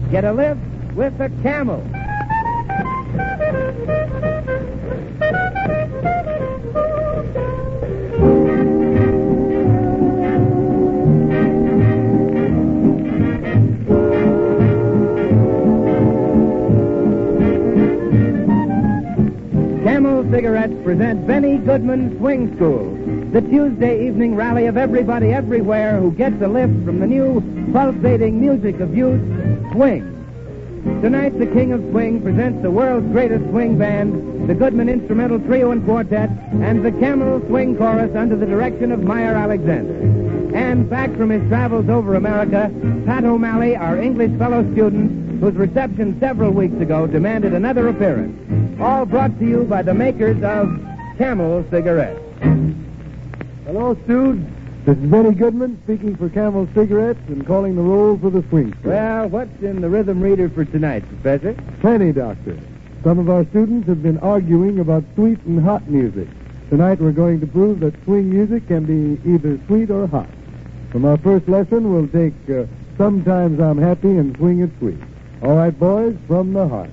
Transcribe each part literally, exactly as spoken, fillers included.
Get a lift with a Camel. Camel Cigarettes present Benny Goodman Swing School, the Tuesday evening rally of everybody everywhere who gets a lift from the new pulsating music of youth, swing. Tonight, the King of Swing presents the world's greatest swing band, the Goodman Instrumental Trio and Quartet, and the Camel Swing Chorus under the direction of Meyer Alexander. And back from his travels over America, Pat O'Malley, our English fellow student, whose reception several weeks ago demanded another appearance. All brought to you by the makers of Camel Cigarettes. Hello, students. This is Benny Goodman speaking for Camel Cigarettes and calling the roll for the swing school. Well, what's in the rhythm reader for tonight, Professor? Plenty, Doctor. Some of our students have been arguing about sweet and hot music. Tonight we're going to prove that swing music can be either sweet or hot. From our first lesson, we'll take uh, Sometimes I'm Happy and Swing It Sweet. All right, boys, from the heart.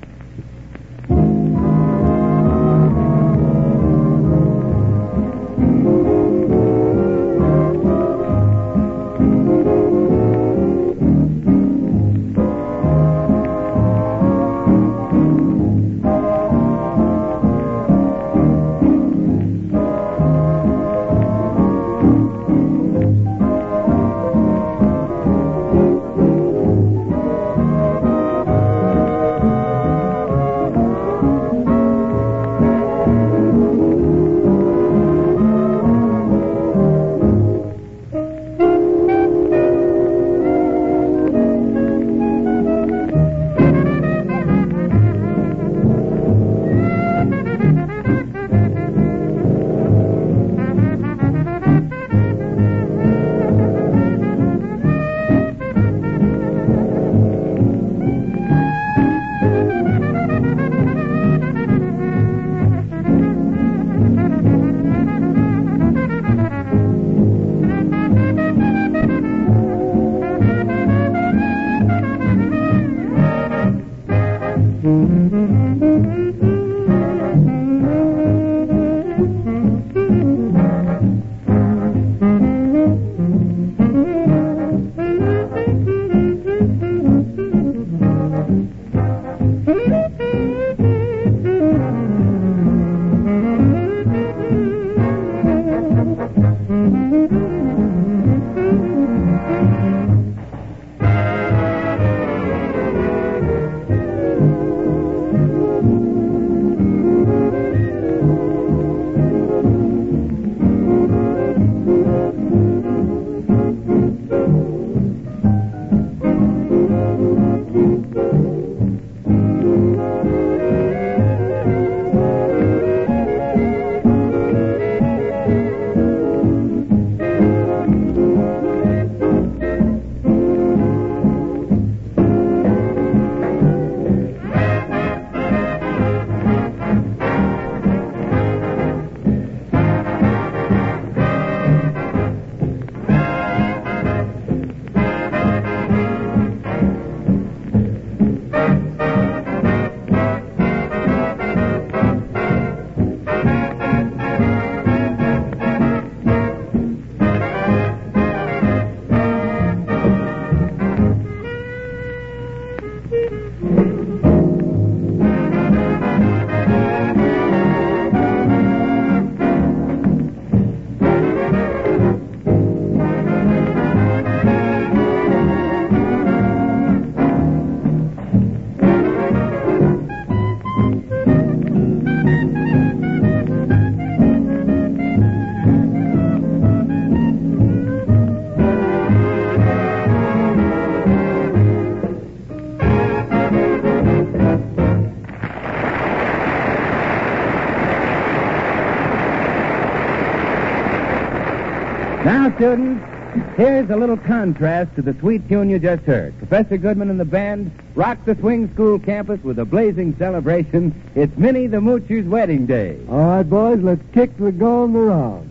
Now, students, here's a little contrast to the sweet tune you just heard. Professor Goodman and the band rock the Swing School campus with a blazing celebration. It's Minnie the Moocher's wedding day. All right, boys, let's kick the gong around.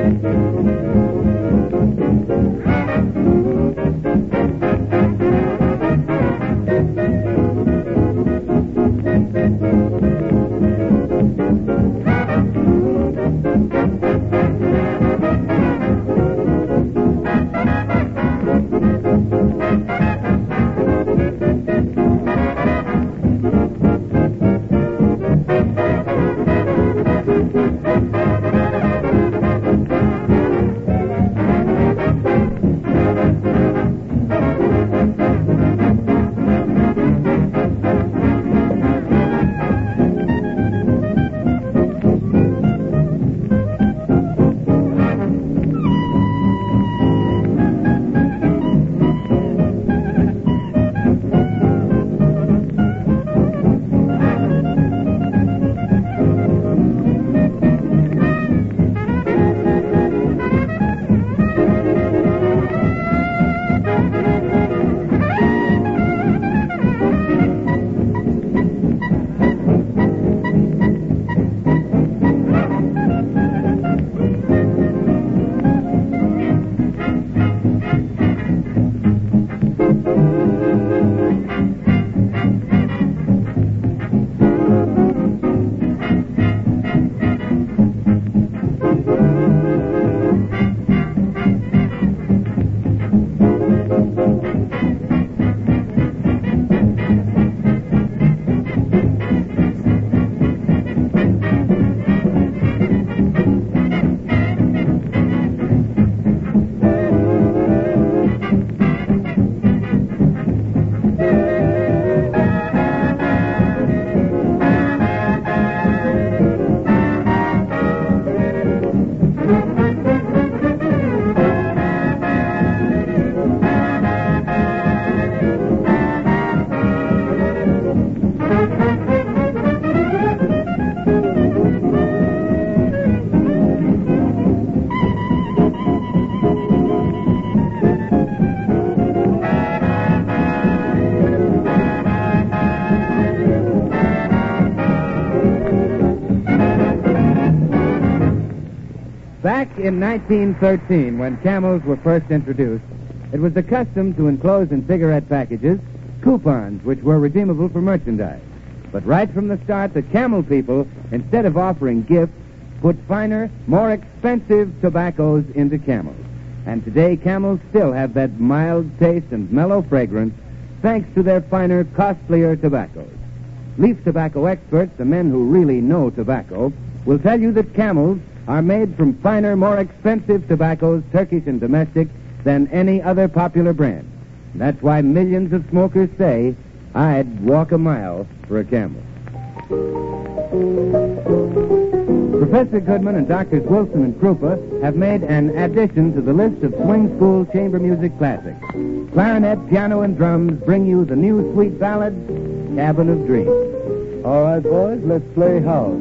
Back in nineteen thirteen, when Camels were first introduced, it was the custom to enclose in cigarette packages coupons which were redeemable for merchandise. But right from the start, the Camel people, instead of offering gifts, put finer, more expensive tobaccos into Camels. And today, Camels still have that mild taste and mellow fragrance thanks to their finer, costlier tobaccos. Leaf tobacco experts, the men who really know tobacco, will tell you that Camels are made from finer, more expensive tobaccos, Turkish and domestic, than any other popular brand. That's why millions of smokers say, I'd walk a mile for a Camel. Professor Goodman and Doctors Wilson and Krupa have made an addition to the list of swing school chamber music classics. Clarinet, piano, and drums bring you the new sweet ballad, Cabin of Dreams. All right, boys, let's play house.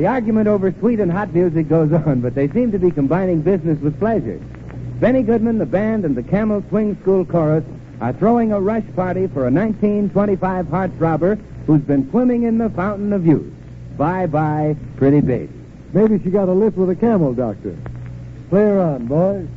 argument over sweet and hot music goes on, but they seem to be combining business with pleasure. Benny Goodman, the band, and the Camel Swing School Chorus are throwing a rush party for a nineteen twenty-five heartthrobber who's been swimming in the fountain of youth. Bye-bye, pretty baby. Maybe she got a lift with a camel, Doctor. Play her on, boys.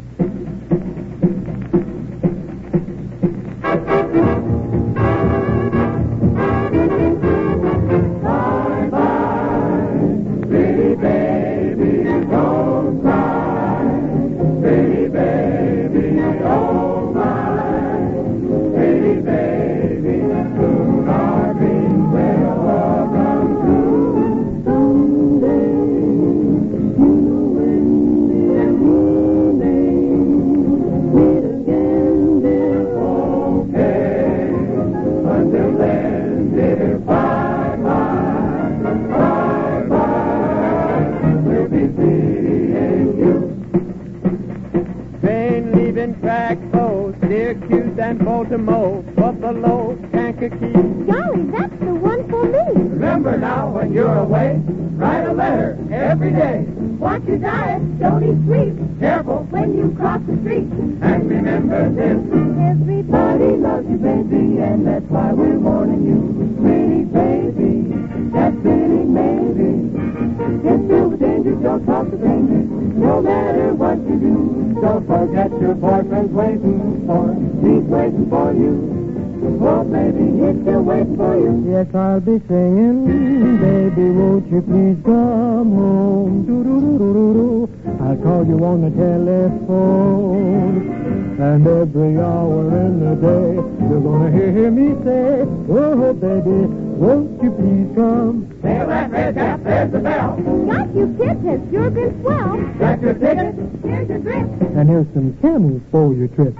Syracuse and Baltimore, Buffalo, Kankakee. Golly, that's the one for me. Remember now, when you're away, write a letter every day. Watch your diet, don't eat sweets. Careful when you cross the street. And remember this. Everybody loves you, baby, and that's why we're warning you. Pretty baby, that's pretty maybe. If you're in danger, don't talk to strangers, no matter what you do. Don't forget your boyfriend's waiting for, he's waiting for you. Oh, baby, he's still waiting for you. Yes, I'll be singing, baby, won't you please come home? Do-do-do-do-do-do. I'll call you on the telephone. And every hour in the day, you're gonna hear me say, oh, baby, won't you please come? Hail that red cap, there's the bell. Got you, kids, has sure been swell. Got your ticket? Here's your drip. And here's some camels for your trip.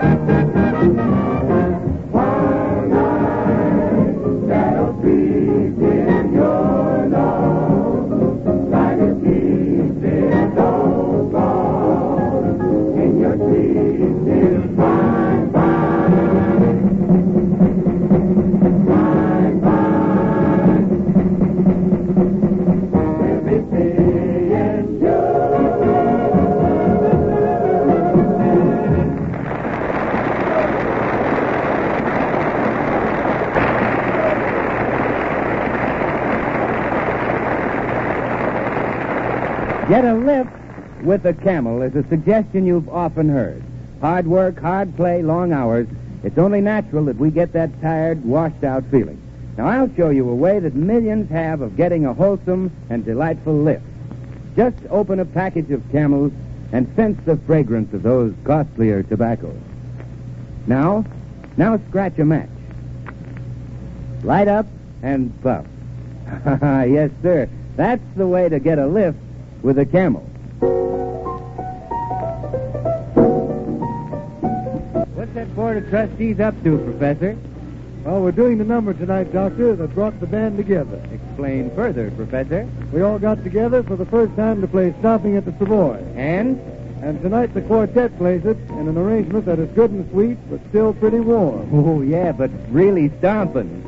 One night that'll sleep in your love. Try to keep it so gone in your sleep till fine, fine. Fine, fine. We'll be seeing you. Get a lift with a camel is a suggestion you've often heard. Hard work, hard play, long hours. It's only natural that we get that tired, washed-out feeling. Now, I'll show you a way that millions have of getting a wholesome and delightful lift. Just open a package of Camels and sense the fragrance of those costlier tobaccos. Now, now scratch a match. Light up and puff. Yes, sir. That's the way to get a lift with a Camel. What's that board of trustees up to, Professor? Well, we're doing the number tonight, Doctor, that brought the band together. Explain further, Professor. We all got together for the first time to play Stomping at the Savoy. And? And tonight the quartet plays it in an arrangement that is good and sweet, but still pretty warm. Oh, yeah, but really stomping.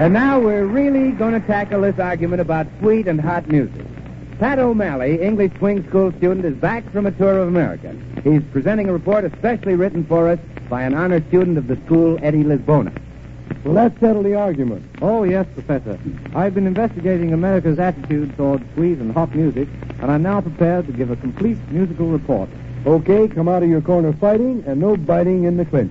And now we're really going to tackle this argument about sweet and hot music. Pat O'Malley, English swing school student, is back from a tour of America. He's presenting a report especially written for us by an honor student of the school, Eddie Lisbona. Well, let's settle the argument. Oh, yes, Professor. I've been investigating America's attitude toward sweet and hot music, and I'm now prepared to give a complete musical report. Okay, come out of your corner fighting, and no biting in the clinches.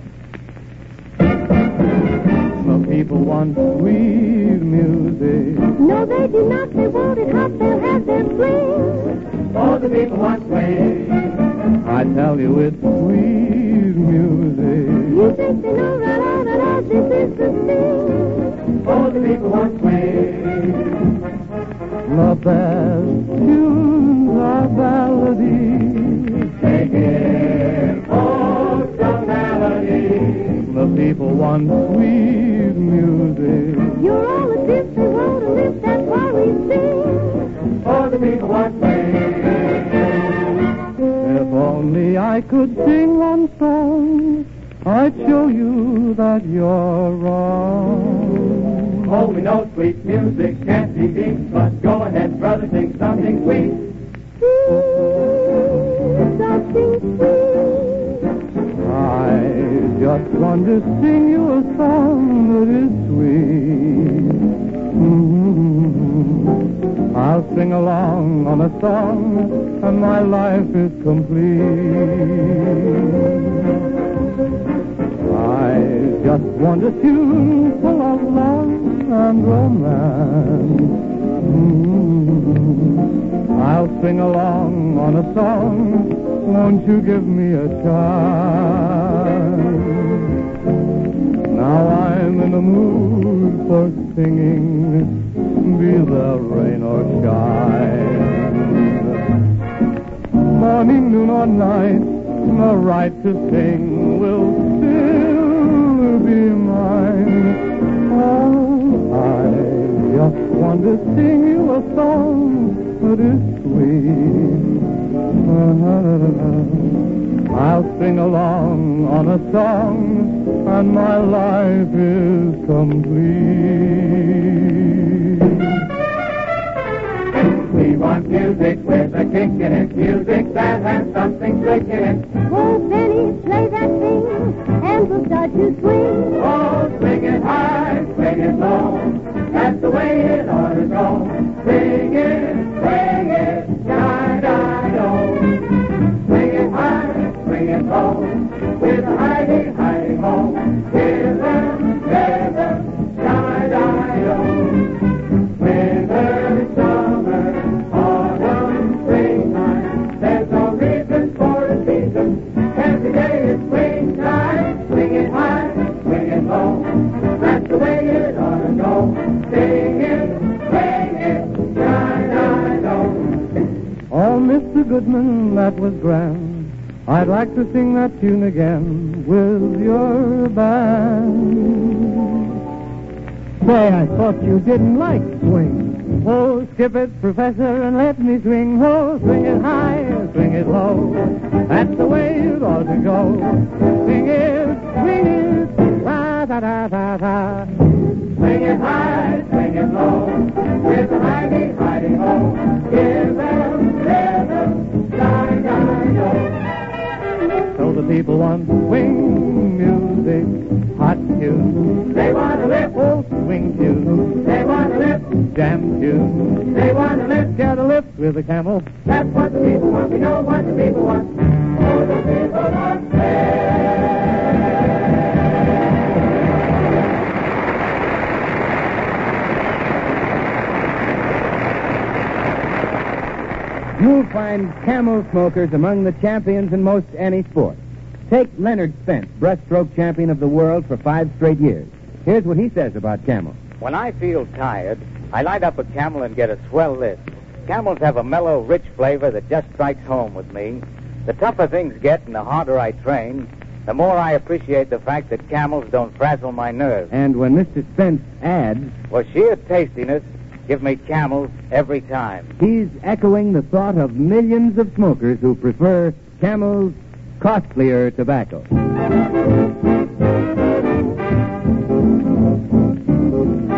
The people want sweet music. No, they do not. They want it hot. They'll have their swing. All the people want swing. I tell you, it's sweet music. You think they know right out and out this is the thing. All the people want swing. The best tunes are ballady. They give folks a melody. The people want sweet music. You're all as if they want to live. That's why we sing. All the people want swing. If only I could sing one song, I'd show you that you're wrong. Oh, we know sweet music can't be beat, but go ahead, brother, sing something sweet. Sing something sweet. I just want to sing you a song that is sweet. Mm-hmm. I'll sing along on a song, and my life is complete. I just want a tune full of love and romance. Mm-hmm. I'll sing along on a song. Won't you give me a chance? Now I'm in the mood for singing, be there rain or shine. Morning, noon, or night, the right to sing will still be mine. Oh, I just want to sing you a song that is sweet. I'll sing along on a song, and my life is complete. We want music with a kick in it, music that has something slick in it. Oh, Benny, play that thing, and we'll start to swing. Oh, swing it high, swing it low, that's the way it ought to go. Swing it, swing it, da-da-do. Swing it high, swing it low, with a hidey, hidey ho. Rhythm, rhythm, da-da-do. Winter, summer, autumn, springtime, there's no reason for a season. Every day is springtime. Swing it high, swing it low, that's the way it ought to go. Sing it, swing it, da-da-do. Oh, Mister Goodman, that was grand. I'd like to sing that tune again with your band. Say, I thought you didn't like swing. Oh, skip it, Professor, and let me swing. Oh, swing it high, swing it low. That's the way it ought to go. Swing it, swing it, da da da da da. Swing it high, swing it low, with a hidey, hidey ho. Give them rhythm, da-da-do. So the people want swing music, hot tunes. They want to lift, Oh, swing tunes, they want to lift, jam tunes. they want to lift. Get a lift with a camel. That's what the people want. We know what the people want. Oh, the people want You'll find camel smokers among the champions in most any sport. Take Leonard Spence, breaststroke champion of the world for five straight years. Here's what he says about camels. When I feel tired, I light up a Camel and get a swell lift. Camels have a mellow, rich flavor that just strikes home with me. The tougher things get and the harder I train, the more I appreciate the fact that Camels don't frazzle my nerves. And when Mister Spence adds, For sheer tastiness, give me Camels every time. he's echoing the thought of millions of smokers who prefer Camel's costlier tobacco.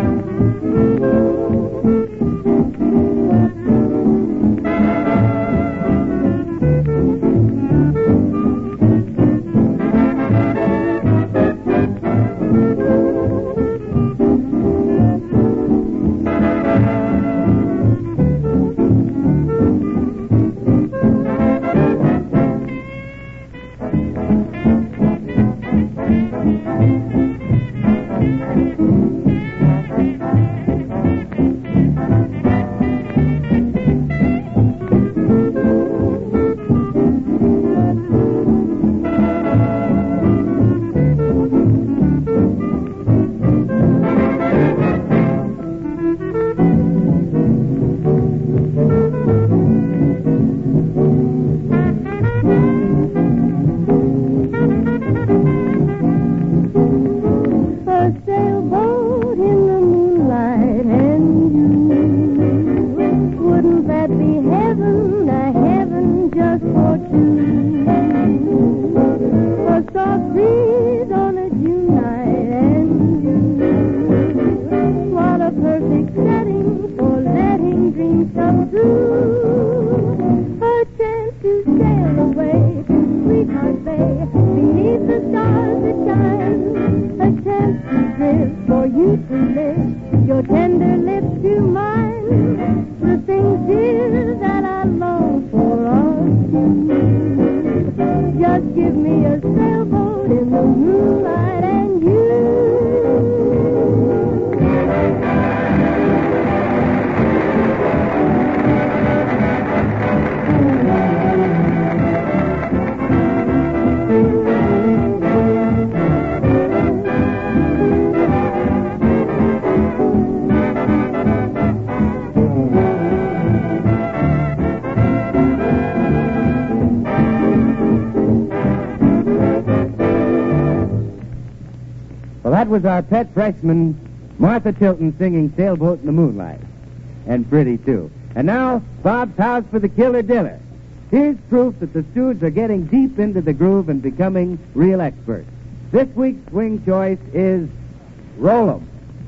That was our pet freshman, Martha Tilton, singing Sailboat in the Moonlight. And pretty, too. And now, Bob's House for the Killer Diller. Here's proof that the Stooges are getting deep into the groove and becoming real experts. This week's swing choice is Roll 'em.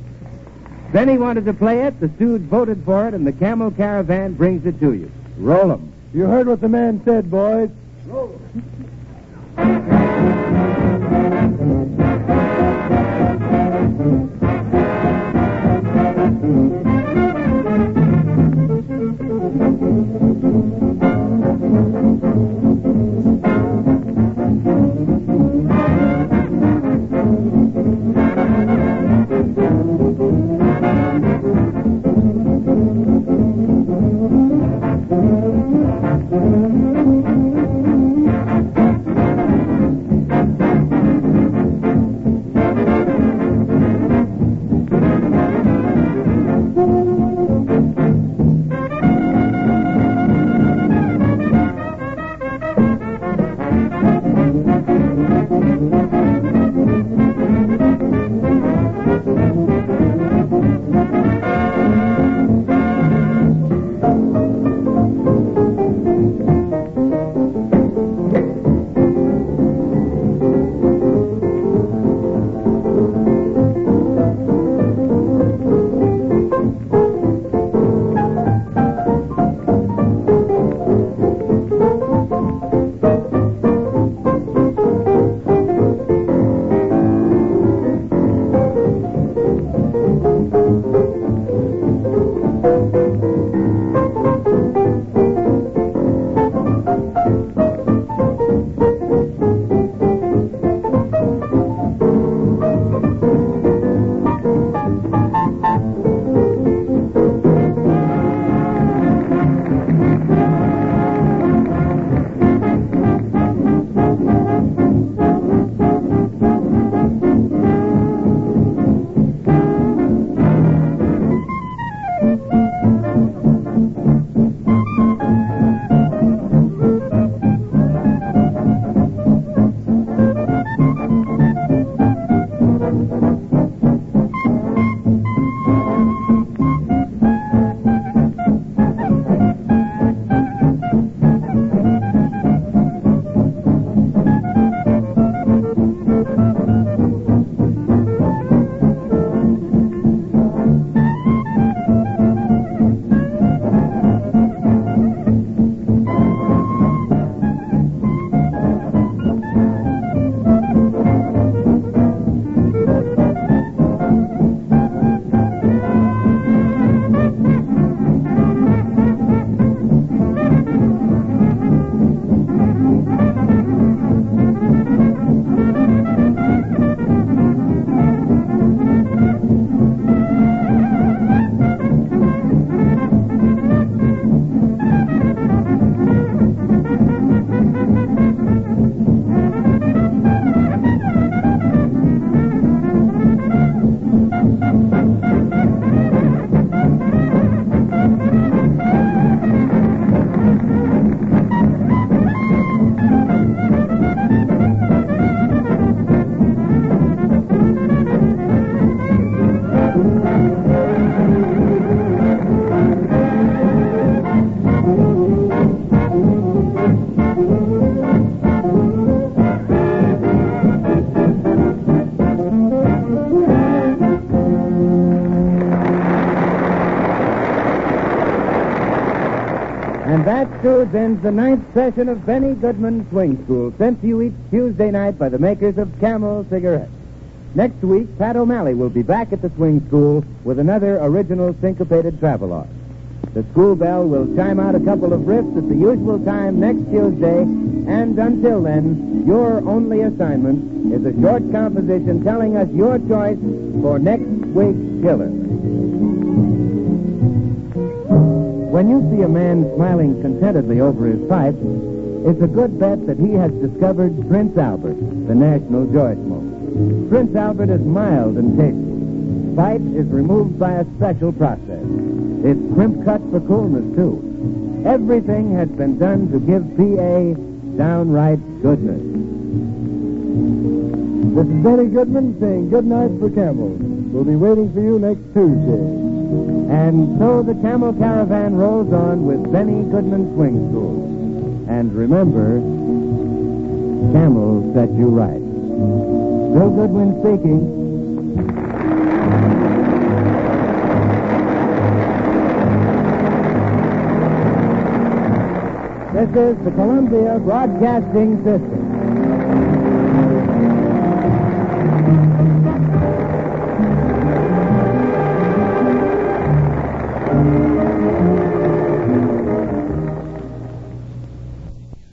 Benny wanted to play it, the Stooges voted for it, and the Camel Caravan brings it to you. Roll 'em. You heard what the man said, boys. Roll 'em. And that, Studs, ends the ninth session of Benny Goodman Swing School, sent to you each Tuesday night by the makers of Camel cigarettes. Next week, Pat O'Malley will be back at the Swing School with another original syncopated travelogue. The school bell will chime out a couple of riffs at the usual time next Tuesday, and until then, your only assignment is a short composition telling us your choice for next week's killer. When you see a man smiling contentedly over his pipe, it's a good bet that he has discovered Prince Albert, the national joy smoke. Prince Albert is mild and tasty. Fight is removed by a special process. It's crimp cut for coolness, too. Everything has been done to give P A downright goodness. This is Benny Goodman saying good night for Camel. We'll be waiting for you next Tuesday. And so the Camel Caravan rolls on with Benny Goodman Swing School. And remember, Camel set you right. Bill Goodwin speaking. This is the Columbia Broadcasting System.